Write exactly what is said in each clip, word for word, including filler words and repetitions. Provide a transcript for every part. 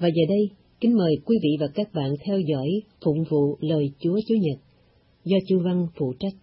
Và giờ đây, kính mời quý vị và các bạn theo dõi phụng vụ lời Chúa Chủ nhật do Chu Văn phụ trách.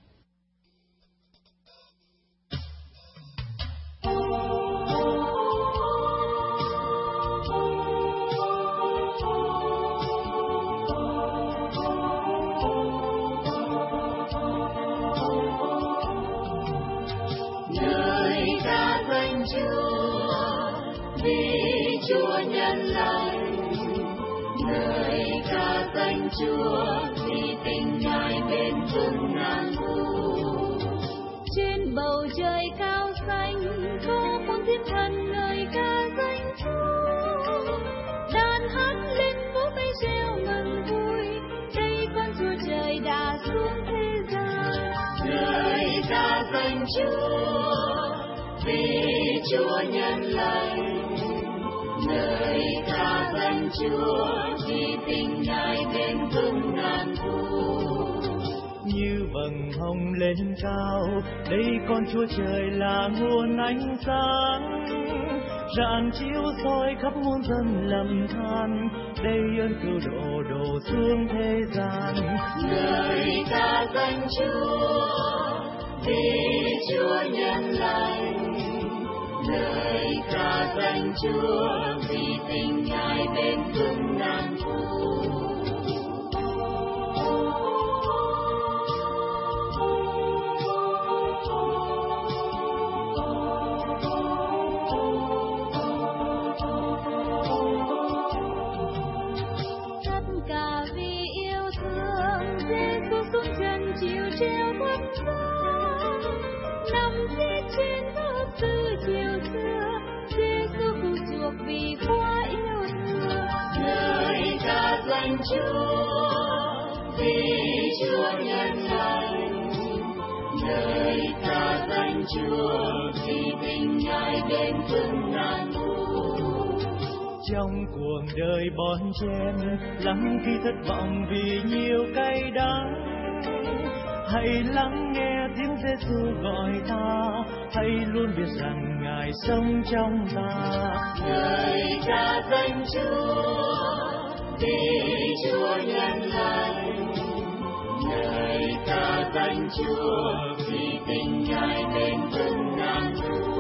Lời ca danh Chúa vì Chúa nhân lành, lời ca danh Chúa vì tình Ngài bền vững ngàn thu. Trên bầu trời cao xanh có muôn thiên thần lời ca danh Chúa, đàn hát lên vỗ tay reo mừng vui, đây con Chúa trời đã xuống thế gian. Lời ca danh Chúa vì Chúa nhân lành, lời ca danh Chúa vì tình Ngài bền vững ngàn thu. Như vầng hồng lên cao, đây con Chúa trời là nguồn ánh sáng, rạng chiếu soi khắp muôn dân lầm than, đây ơn cứu độ đổ xuống thế gian. Lời ca danh Chúa vì Chúa nhân lành, lời ca danh Chúa vì tình Ngài bền vững ngàn thu. Tất cả vì yêu thương, Giêsu xuống trần chịu treo vất vả, nằm thiết trên thớt từ chiều xưa, Giêsu cứu chuộc vì quá yêu thương. Lời ca danh Chúa vì Chúa nhân lành, lời ca danh Chúa vì tình Ngài bền vững ngàn thu. Trong cuộc đời bon chen, lắm khi thất vọng vì nhiều cay đắng, hãy lắng nghe tiếng Giêsu gọi ta, hãy luôn biết rằng Ngài sống trong ta. Lời ca danh Chúa vì Chúa nhân lành, lời ca danh Chúa vì tình Ngài bền vững ngàn thu.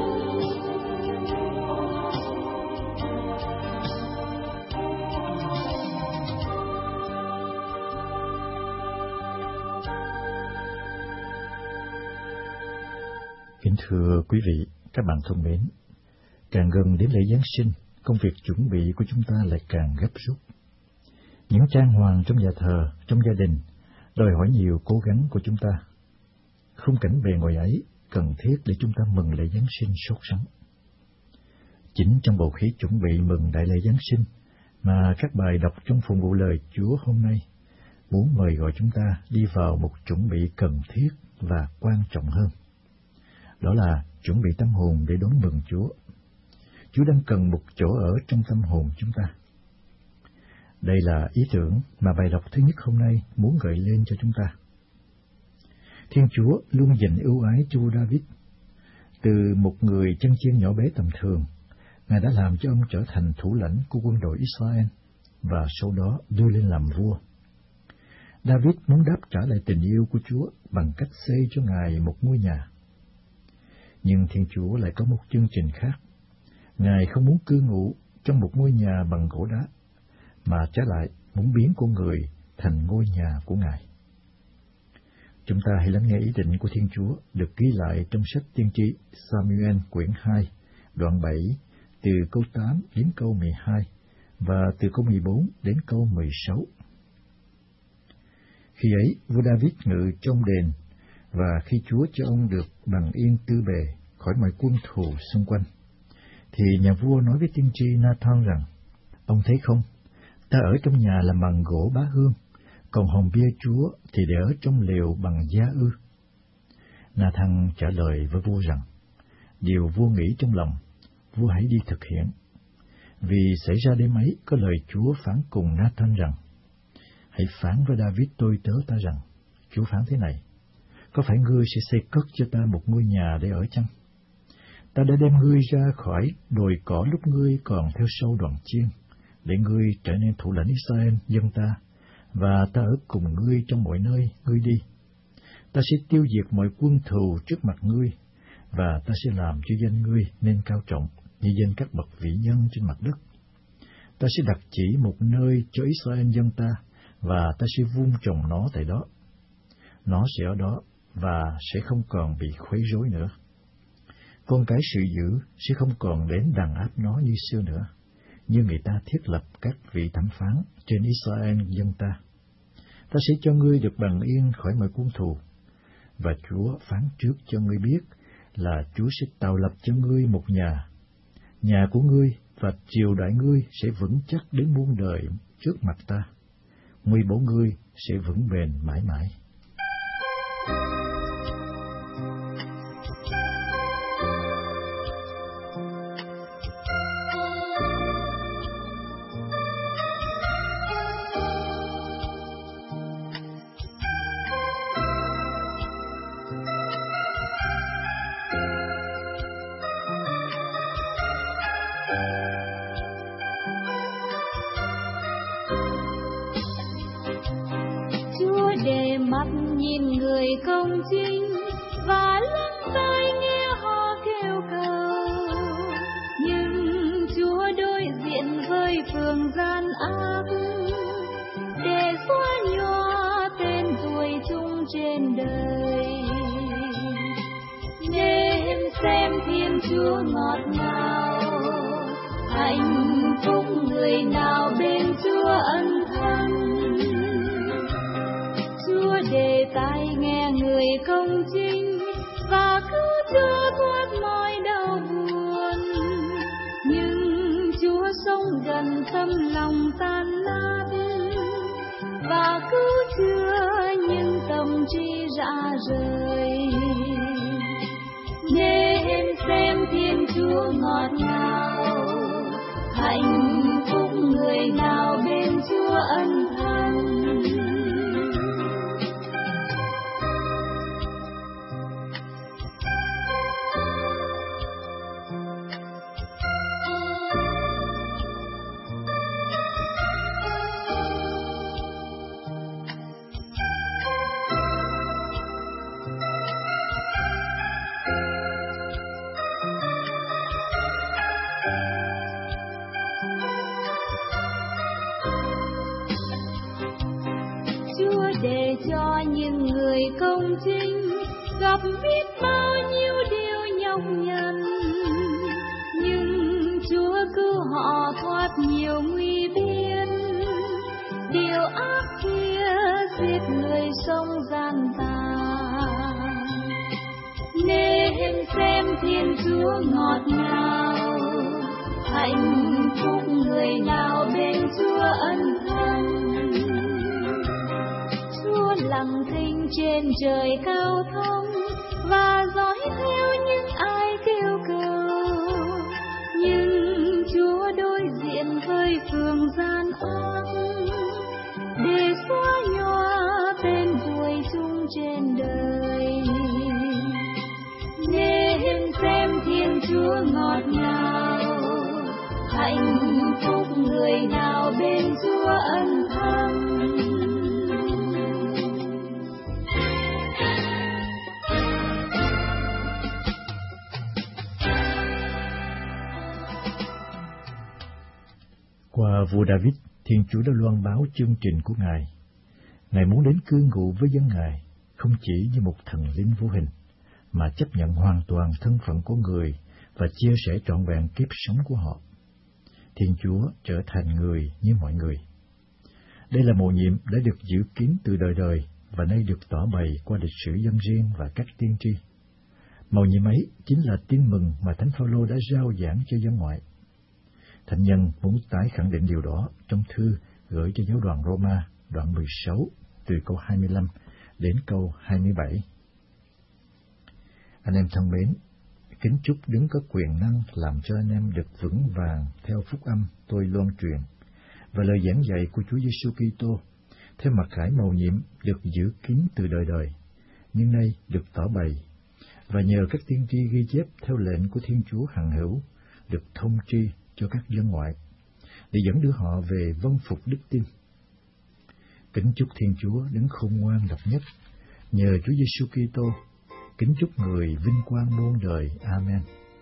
Kính thưa quý vị, các bạn thân mến, càng gần đến lễ Giáng sinh, công việc chuẩn bị của chúng ta lại càng gấp rút. Những trang hoàng trong nhà thờ, trong gia đình, đòi hỏi nhiều cố gắng của chúng ta. Khung cảnh bề ngoài ấy cần thiết để chúng ta mừng lễ Giáng sinh sốt sắng. Chính trong bầu khí chuẩn bị mừng đại lễ Giáng sinh mà các bài đọc trong phụng vụ lời Chúa hôm nay muốn mời gọi chúng ta đi vào một chuẩn bị cần thiết và quan trọng hơn. Đó là chuẩn bị tâm hồn để đón mừng Chúa. Chúa đang cần một chỗ ở trong tâm hồn chúng ta. Đây là ý tưởng mà bài đọc thứ nhất hôm nay muốn gợi lên cho chúng ta. Thiên Chúa luôn dành ưu ái cho vua David. Từ một người chân chiên nhỏ bé tầm thường, Ngài đã làm cho ông trở thành thủ lãnh của quân đội Israel và sau đó đưa lên làm vua. David muốn đáp trả lại tình yêu của Chúa bằng cách xây cho Ngài một ngôi nhà. Nhưng Thiên Chúa lại có một chương trình khác. Ngài không muốn cư ngụ trong một ngôi nhà bằng gỗ đá, mà trái lại muốn biến con người thành ngôi nhà của Ngài. Chúng ta hãy lắng nghe ý định của Thiên Chúa được ghi lại trong sách Tiên tri Samuel quyển hai, đoạn bảy, từ câu tám đến câu mười hai, và từ câu mười bốn đến câu mười sáu. Khi ấy, vua David ngự trong đền, và khi Chúa cho ông được bằng yên tư bề khỏi mọi quân thù xung quanh, thì nhà vua nói với tiên tri Nathan rằng: Ông thấy không, ta ở trong nhà làm bằng gỗ bá hương, còn hòn bia Chúa thì để ở trong lều bằng da ư? Nathan trả lời với vua rằng: Điều vua nghĩ trong lòng, vua hãy đi thực hiện. Vì xảy ra đêm ấy có lời Chúa phán cùng Nathan rằng: Hãy phán với David tôi tớ ta rằng: Chúa phán thế này: Có phải ngươi sẽ xây cất cho ta một ngôi nhà để ở chăng? Ta đã đem ngươi ra khỏi đồi cỏ lúc ngươi còn theo sâu đoàn chiên, để ngươi trở nên thủ lãnh Israel dân ta, và ta ở cùng ngươi trong mọi nơi ngươi đi. Ta sẽ tiêu diệt mọi quân thù trước mặt ngươi, và ta sẽ làm cho danh ngươi nên cao trọng như danh các bậc vĩ nhân trên mặt đất. Ta sẽ đặt chỉ một nơi cho Israel dân ta, và ta sẽ vun trồng nó tại đó. Nó sẽ ở đó, và sẽ không còn bị khuấy rối nữa. Con cái sự dữ sẽ không còn đến đàn áp nó như xưa nữa, như người ta thiết lập các vị thẩm phán trên Israel dân ta. Ta sẽ cho ngươi được bằng yên khỏi mọi quân thù, và Chúa phán trước cho ngươi biết là Chúa sẽ tạo lập cho ngươi một nhà. Nhà của ngươi và triều đại ngươi sẽ vững chắc đến muôn đời trước mặt ta. Nguy bổ ngươi sẽ vững bền mãi mãi. công chính và lắng tai nghe họ kêu cầu, nhưng Chúa đối diện với phường gian ác để xóa nhòa tên tuổi chung trên đời. Nên xem Thiên Chúa ngọt ngào, hạnh phúc người nào bên Chúa ân thân. Chúa để tai nghe người công chính và cứu chữa thoát mọi đau buồn, nhưng Chúa sống gần tâm lòng tan nát và cứu chữa những tâm trí rã rời. Nên xem Thiên Chúa ngọt ngào, hạnh phúc người nào bên Chúa ân thân. Để cho những người công chính gặp biết bao nhiêu điều nhọc nhằn, nhưng Chúa cứu họ thoát nhiều nguy biên. Điều ác kia giết người sống gian tàn, nên xem Thiên Chúa ngọt ngào, hạnh phúc người nào bên Chúa ân thân. Chúa lặng thinh trên trời cao thông và dõi theo những ai kêu cầu, nhưng Chúa đối diện với phường gian ác để xóa nhòa tên tuổi chung trên đời. Nên xem Thiên Chúa ngọt ngào, hạnh phúc người nào bên Chúa ân thân. Qua vua David, Thiên Chúa đã loan báo chương trình của Ngài. Ngài muốn đến cư ngụ với dân Ngài, không chỉ như một thần linh vô hình, mà chấp nhận hoàn toàn thân phận của người và chia sẻ trọn vẹn kiếp sống của họ. Thiên Chúa trở thành người như mọi người. Đây là mầu nhiệm đã được dự kiến từ đời đời và nay được tỏ bày qua lịch sử dân riêng và các tiên tri. Mầu nhiệm ấy chính là tin mừng mà Thánh Phaolô đã rao giảng cho dân ngoại. Thánh nhân muốn tái khẳng định điều đó trong thư gửi cho giáo đoàn Roma đoạn mười sáu từ câu hai mươi lăm đến câu hai mươi bảy. Anh em thân mến, kính chúc Đấng có quyền năng làm cho anh em được vững vàng theo phúc âm tôi loan truyền và lời giảng dạy của Chúa Giêsu Kitô theo mặc khải mầu nhiệm được giữ kín từ đời đời, nhưng nay được tỏ bày và nhờ các tiên tri ghi chép theo lệnh của Thiên Chúa hằng hữu được thông tri cho các dân ngoại, để dẫn đưa họ về vâng phục đức tin. Kính chúc Thiên Chúa đấng khôn ngoan độc nhất, nhờ Chúa Giêsu Kitô, kính chúc người vinh quang muôn đời. Amen.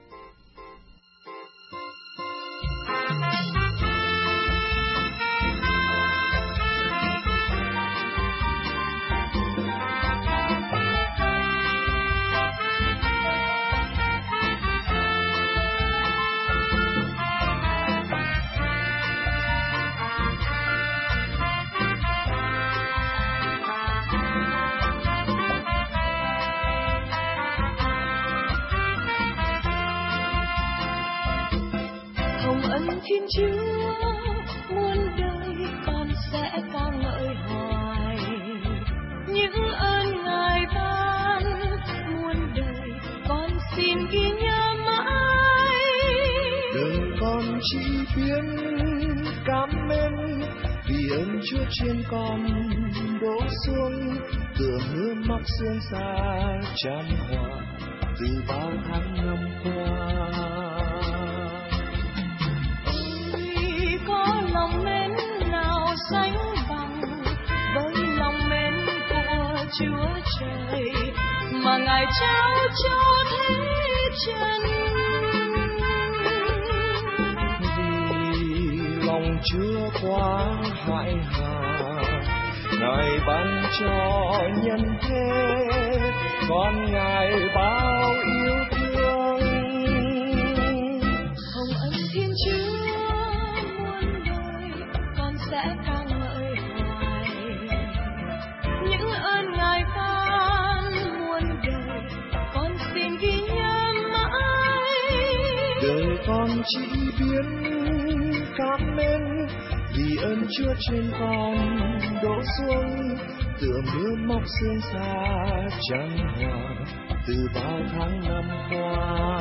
Thiên Chúa muôn đời con sẽ ca ngợi hoài những ơn Ngài ban, muôn đời con xin ghi nhớ mãi. Đời con chỉ biết cảm ơn vì ơn Chúa trên con đổ xuống, tựa mưa móc sương xa chan hòa từ bao tháng năm qua. Lòng mến nào sánh bằng với lòng mến của Chúa Trời mà Ngài trao cho thế trần. Vì lòng Chúa quá hại hà, Ngài ban cho nhân thế con Ngài bao yêu thương. Hồng ân Thiên Chúa sẽ ca ngợi hoài những ơn Ngài ban, muôn đời con xin ghi nhớ mãi. Đời con chỉ biết cảm ơn vì ơn Chúa trên con đổ xuống, tựa mưa móc sương xa chan hòa từ bao tháng năm qua.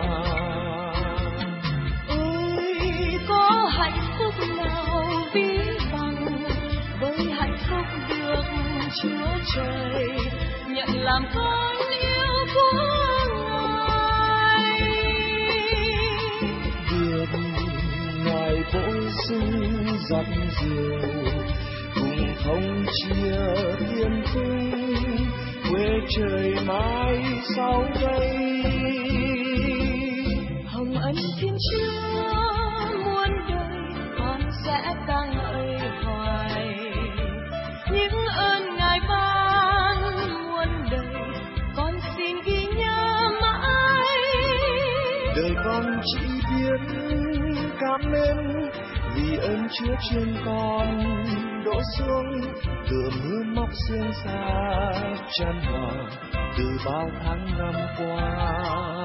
Ôi có hạnh phúc nào ví bằng với hạnh phúc được Chúa Trời nhận làm con yêu của Ngài. Được Ngài bổ sung dặn dìu cùng thông chia thiên cung, quê trời mãi sau đây. Hồng ân Thiên Chúa muôn đời con sẽ ca ngợi hoài những ơn Ngài ban, muôn đời con xin ghi nhớ mãi. Đời con chỉ biết cảm ơn vì ơn Chúa trên con đổ xuống, tựa mưa móc sương xa chan hòa từ bao tháng năm qua.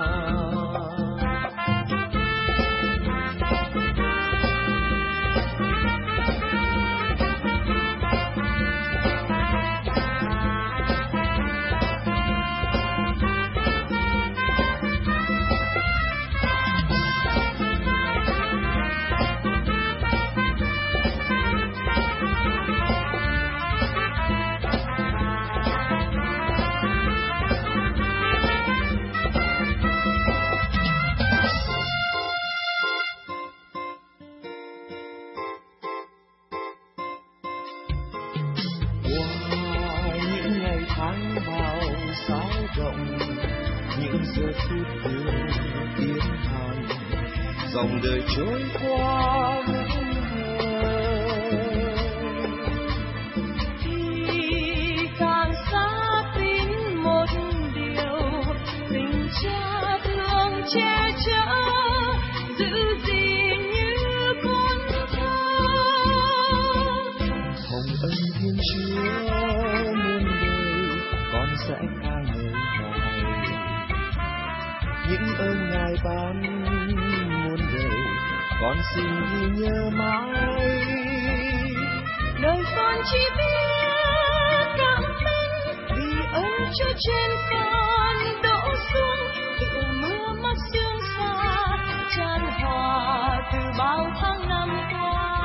Dòng đời trôi qua thì càng xa tin một điều, tình cha thương che chở giữ gìn như con thơ. Hồng ân Thiên Chúa muôn đời con sẽ ca ngợi hoài những ơn Ngài ban, con xin ghi nhớ mãi. Đời con chỉ biết cảm ơn vì ơn Chúa trên con đổ xuống, tựa mưa móc sương xa chan hòa từ bao tháng năm qua.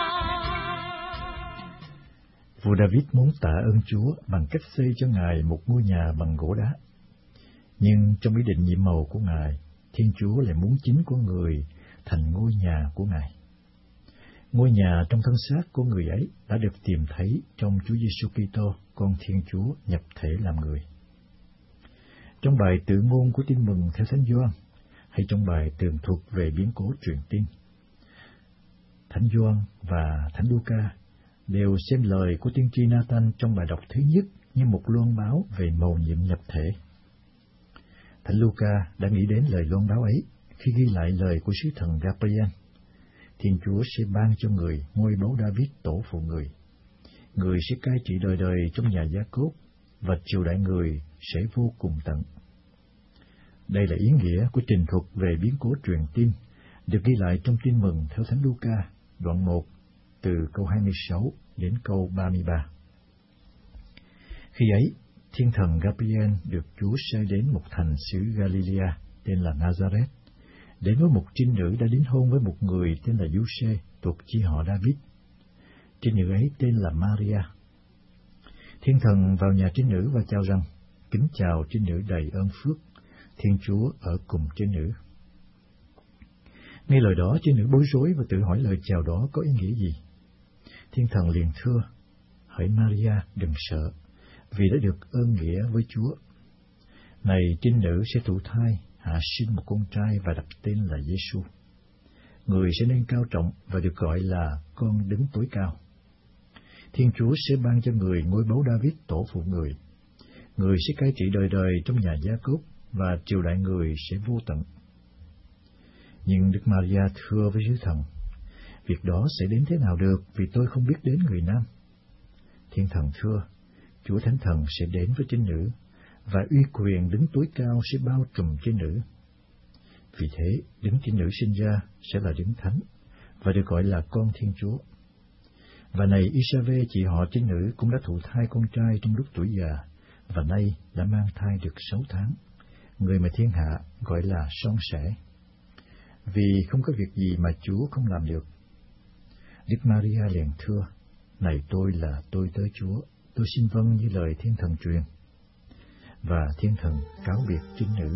Vua David muốn tạ ơn Chúa bằng cách xây cho Ngài một ngôi nhà bằng gỗ đá. Nhưng trong ý định nhiệm màu của Ngài, Thiên Chúa lại muốn chính con người thành ngôi nhà của Ngài. Ngôi nhà trong thân xác của người ấy đã được tìm thấy trong Chúa Giêsu Kitô, con Thiên Chúa nhập thể làm người. Trong bài tự ngôn của Tin mừng theo Thánh Gioan, hay trong bài tường thuật về biến cố truyền tin, Thánh Gioan và Thánh Luca đều xem lời của tiên tri Nathan trong bài đọc thứ nhất như một loan báo về mầu nhiệm nhập thể. Thánh Luca đã nghĩ đến lời loan báo ấy khi ghi lại lời của sứ thần Gabriel: Thiên Chúa sẽ ban cho người ngôi báu David tổ phụ người. Người sẽ cai trị đời đời trong nhà Gia-cốp, và triều đại người sẽ vô cùng tận. Đây là ý nghĩa của trình thuật về biến cố truyền tin, được ghi lại trong Tin mừng theo Thánh Luca, đoạn một, từ câu hai mươi sáu đến câu ba mươi ba. Khi ấy, thiên thần Gabriel được Chúa sai đến một thành xứ Galilea tên là Nazareth, đến với một trinh nữ đã đính hôn với một người tên là Giuse thuộc chi họ David. Trinh nữ ấy tên là Maria. Thiên thần vào nhà trinh nữ và chào rằng: Kính chào trinh nữ đầy ơn phước, Thiên Chúa ở cùng trinh nữ. Nghe lời đó, trinh nữ bối rối và tự hỏi lời chào đó có ý nghĩa gì. Thiên thần liền thưa: Hỡi Maria, đừng sợ, vì đã được ơn nghĩa với Chúa. Này, trinh nữ sẽ thụ thai, hạ sinh một con trai và đặt tên là Giêsu. Người sẽ nên cao trọng và được gọi là con Đấng Tối Cao. Thiên Chúa sẽ ban cho người ngôi báu David tổ phụ người. Người sẽ cai trị đời đời trong nhà Gia-cốp, và triều đại người sẽ vô tận. Nhưng Đức Maria thưa với sứ thần: Việc đó sẽ đến thế nào được, vì tôi không biết đến người nam. Thiên thần thưa: Chúa Thánh Thần sẽ đến với trinh nữ, và uy quyền Đấng Tối Cao sẽ bao trùm trinh nữ. Vì thế, Đấng trinh nữ sinh ra sẽ là Đấng Thánh, và được gọi là con Thiên Chúa. Và này, Isave, chị họ trinh nữ, cũng đã thụ thai con trai trong lúc tuổi già, và nay đã mang thai được sáu tháng, người mà thiên hạ gọi là son sẻ. Vì không có việc gì mà Chúa không làm được. Đức Maria liền thưa: Này, tôi là tôi tớ Chúa, tôi xin vâng như lời thiên thần truyền. Và thiên thần cáo biệt trinh nữ.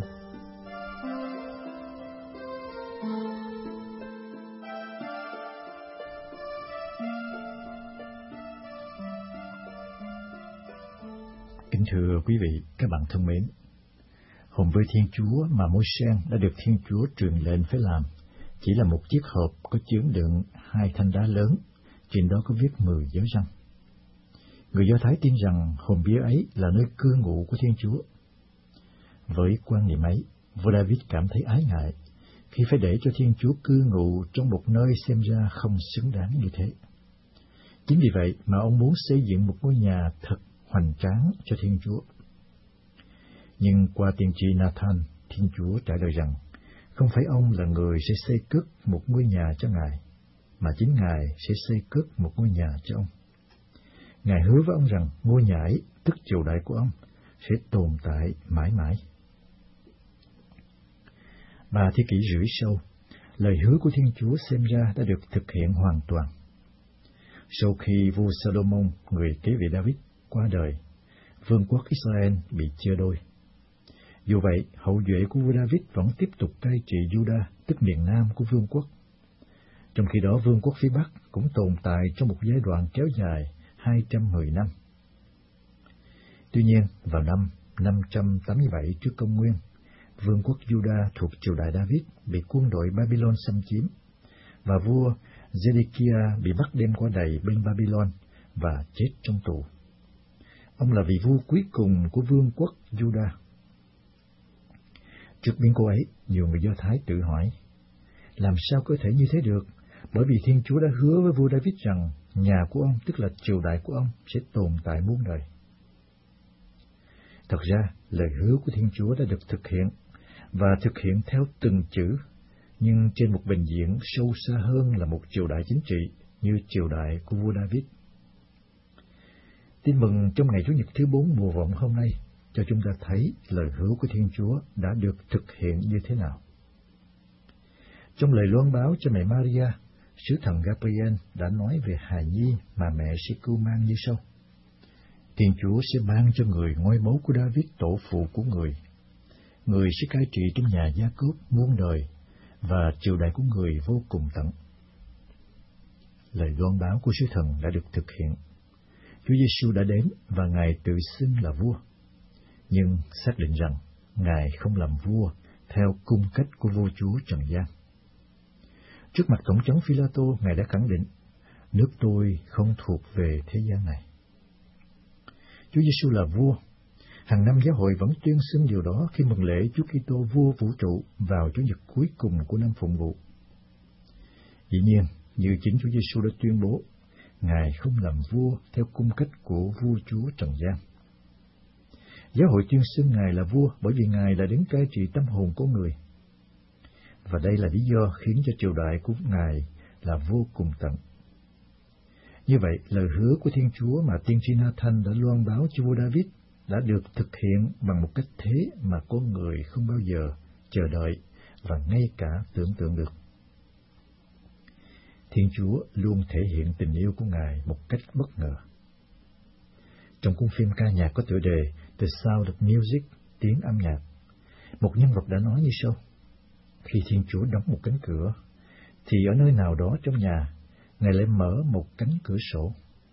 Kính thưa quý vị, các bạn thân mến, hồn với Thiên Chúa mà môi sen đã được Thiên Chúa truyền lệnh phải làm chỉ là một chiếc hộp có chứa đựng hai thanh đá lớn, trên đó có viết mười dấu răn. Người Do Thái tin rằng hồn bia ấy là nơi cư ngụ của Thiên Chúa. Với quan niệm ấy, vua David cảm thấy ái ngại khi phải để cho Thiên Chúa cư ngụ trong một nơi xem ra không xứng đáng như thế. Chính vì vậy mà ông muốn xây dựng một ngôi nhà thật hoành tráng cho Thiên Chúa. Nhưng qua tiên tri Nathan, Thiên Chúa trả lời rằng không phải ông là người sẽ xây cất một ngôi nhà cho Ngài, mà chính Ngài sẽ xây cất một ngôi nhà cho ông. Ngài hứa với ông rằng ngôi nhà ấy, tức triều đại của ông, sẽ tồn tại mãi mãi. Ba thế kỷ rưỡi sau, lời hứa của Thiên Chúa xem ra đã được thực hiện hoàn toàn. Sau khi vua Salomon, người kế vị David, qua đời, vương quốc Israel bị chia đôi. Dù vậy, hậu duệ của vua David vẫn tiếp tục cai trị Juda, tức miền nam của vương quốc. Trong khi đó, vương quốc phía Bắc cũng tồn tại trong một giai đoạn kéo dài hai trăm mười năm. Tuy nhiên, vào năm năm trăm tám mươi bảy trước công nguyên, vương quốc Juda thuộc triều đại David bị quân đội Babylon xâm chiếm, và vua Zedekiah bị bắt đem qua đày bên Babylon và chết trong tù. Ông là vị vua cuối cùng của vương quốc Juda. Trước biến cố ấy, nhiều người Do Thái tự hỏi, làm sao có thể như thế được, bởi vì Thiên Chúa đã hứa với vua David rằng nhà của ông, tức là triều đại của ông, sẽ tồn tại muôn đời. Thật ra, lời hứa của Thiên Chúa đã được thực hiện, và thực hiện theo từng chữ, nhưng trên một bình diện sâu xa hơn là một triều đại chính trị như triều đại của vua David. Tin mừng trong ngày Chủ nhật thứ bốn mùa vọng hôm nay cho chúng ta thấy lời hứa của Thiên Chúa đã được thực hiện như thế nào. Trong lời loan báo cho mẹ Maria, sứ thần Gabriel đã nói về hài nhi mà mẹ sẽ cưu mang như sau: Thiên Chúa sẽ ban cho người ngôi báu của David tổ phụ của người. Người sẽ cai trị trong nhà Gia-cốp muôn đời, và triều đại của người vô cùng tận. lời loan báo của sứ thần đã được thực hiện. Chúa Giêsu đã đến và Ngài tự xưng là vua, nhưng xác định rằng Ngài không làm vua theo cung cách của vua chúa trần gian. Trước mặt tổng trấn Phi-la-tô, Ngài đã khẳng định, nước tôi không thuộc về thế gian này. Chúa Giêsu là vua. Hàng năm giáo hội vẫn tuyên xưng điều đó khi mừng lễ Chúa Kitô vua vũ trụ vào Chủ nhật cuối cùng của năm phụng vụ. Dĩ nhiên, như chính Chúa Giêsu đã tuyên bố, Ngài không làm vua theo cung cách của vua chúa trần gian. Giáo hội tuyên xưng Ngài là vua bởi vì Ngài là đấng cai trị tâm hồn của người. Và đây là lý do khiến cho triều đại của Ngài là vô cùng tận. Như vậy, lời hứa của Thiên Chúa mà tiên tri Na-thanh đã loan báo cho vua David đã được thực hiện bằng một cách thế mà con người không bao giờ chờ đợi và ngay cả tưởng tượng được. Thiên Chúa luôn thể hiện tình yêu của Ngài một cách bất ngờ. Trong cuốn phim ca nhạc có tựa đề The Sound of Music, tiếng âm nhạc, một nhân vật đã nói như sau: khi Thiên Chúa đóng một cánh cửa, thì ở nơi nào đó trong nhà, Ngài lại mở một cánh cửa sổ.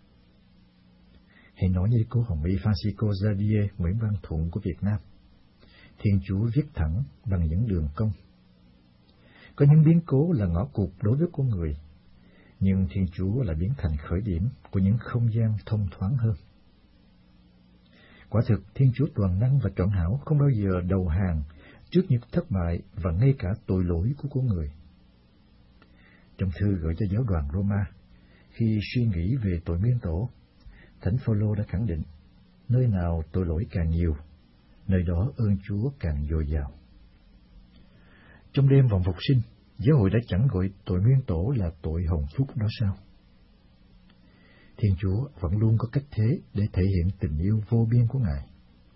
Hãy nói như cô Hồng Y Francisco Xavier Nguyễn Văn Thuận của Việt Nam: Thiên Chúa viết thẳng bằng những đường cong. Có những biến cố là ngõ cụt đối với con người, nhưng Thiên Chúa lại biến thành khởi điểm của những không gian thông thoáng hơn. Quả thực, Thiên Chúa toàn năng và trọn hảo không bao giờ đầu hàng trước những thất bại và ngay cả tội lỗi của con người. Trong thư gửi cho giáo đoàn Roma, khi suy nghĩ về tội nguyên tổ, Thánh Phaolô đã khẳng định, nơi nào tội lỗi càng nhiều, nơi đó ơn Chúa càng dồi dào. Trong đêm vòng phục sinh, giáo hội đã chẳng gọi tội nguyên tổ là tội hồng phúc đó sao? Thiên Chúa vẫn luôn có cách thế để thể hiện tình yêu vô biên của Ngài.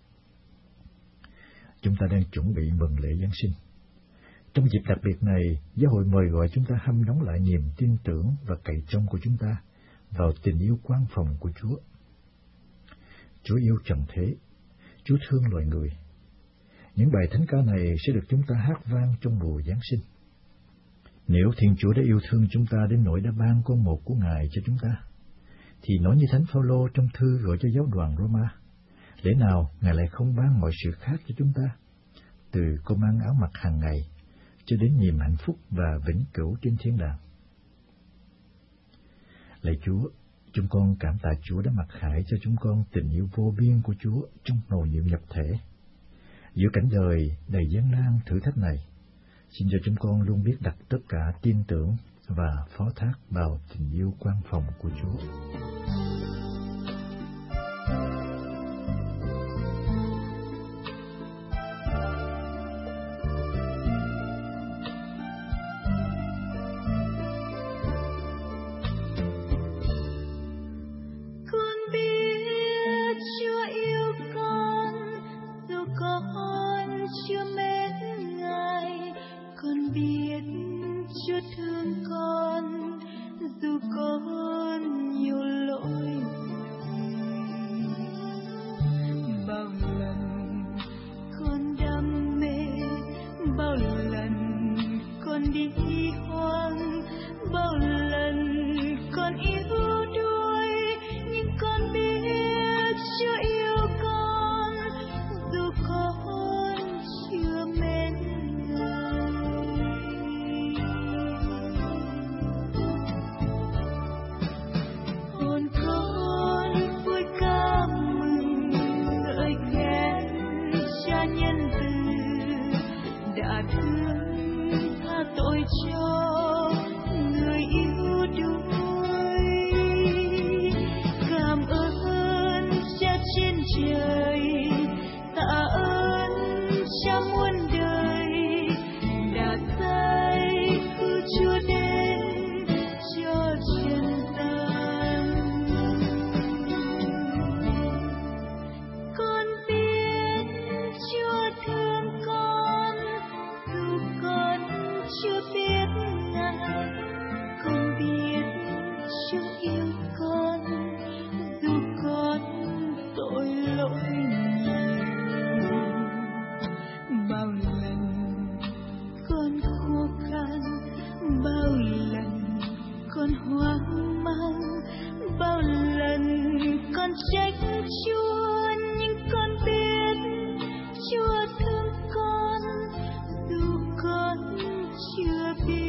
Chúng ta đang chuẩn bị mừng lễ Giáng sinh. Trong dịp đặc biệt này, giáo hội mời gọi chúng ta hâm nóng lại niềm tin tưởng và cậy trông của chúng ta vào tình yêu quan phòng của Chúa. Chúa yêu trần thế, Chúa thương loài người. Những bài thánh ca này sẽ được chúng ta hát vang trong mùa Giáng sinh. Nếu Thiên Chúa đã yêu thương chúng ta đến nỗi đã ban con một của Ngài cho chúng ta, thì nói như Thánh Phaolô trong thư gọi cho giáo đoàn Roma, lẽ nào Ngài lại không ban mọi sự khác cho chúng ta, từ cơm ăn áo mặc hàng ngày cho đến niềm hạnh phúc và vĩnh cửu trên thiên đàng. Lạy Chúa, chúng con cảm tạ Chúa đã mặc khải cho chúng con tình yêu vô biên của Chúa trong nồi niệm nhập thể. Giữa cảnh đời đầy gian nan thử thách này, xin cho chúng con luôn biết đặt tất cả tin tưởng và phó thác vào tình yêu quan phòng của Chúa. Chúa thương con dù con nhiều lỗi. hoang mang. Bao lần con trách Chúa, nhưng con biết Chúa thương con, dù con chưa biết.